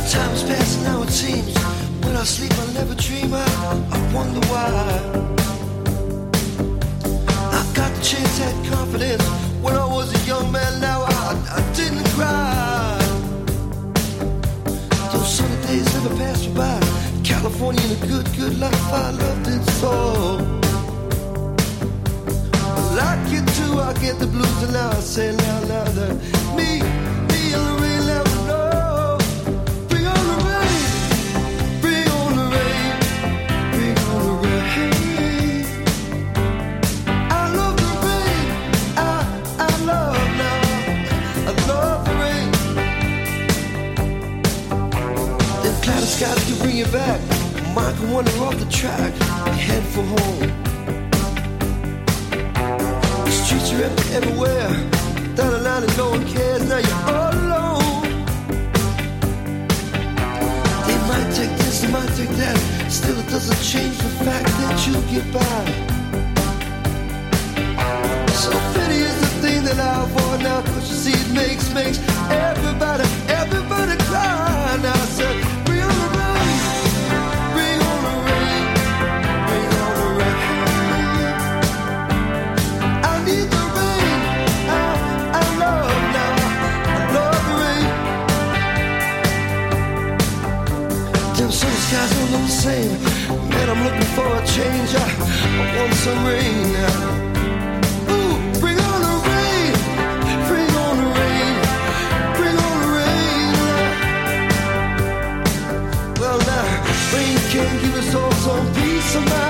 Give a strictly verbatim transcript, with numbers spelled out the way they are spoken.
Time is passing now it seems. When I sleep I never dream. I, I wonder why. I got the chance, had confidence. When I was a young man, now I, I didn't cry. Those sunny days never passed me by. California and a good, good life, I loved it so. Like you too, I get the blues and now I say now, now that me, me and the rain never know. Bring on the rain, bring on the rain, bring on the rain. I love the rain, I, I love now, I love the rain. Them cloudy skies can bring you back. Mind can wander off the track, head for home. Streets are empty everywhere. Down the line and no one cares. Now you're all alone. They might take this, they might take that. Still it doesn't change the fact that you get by. So pity is the thing that I avoid now. Cause you see it makes, makes everybody, everybody cry. Now I said, bring on the rain, bring on the rain, bring on the rain. I need the rain, I, I love now, I love the rain. Them sunny skies don't look the same. Man, I'm looking for a change. I, I want some rain now. Ooh, bring on the rain, bring on the rain, bring on the rain. Well now, rain can give us all some peace of mind.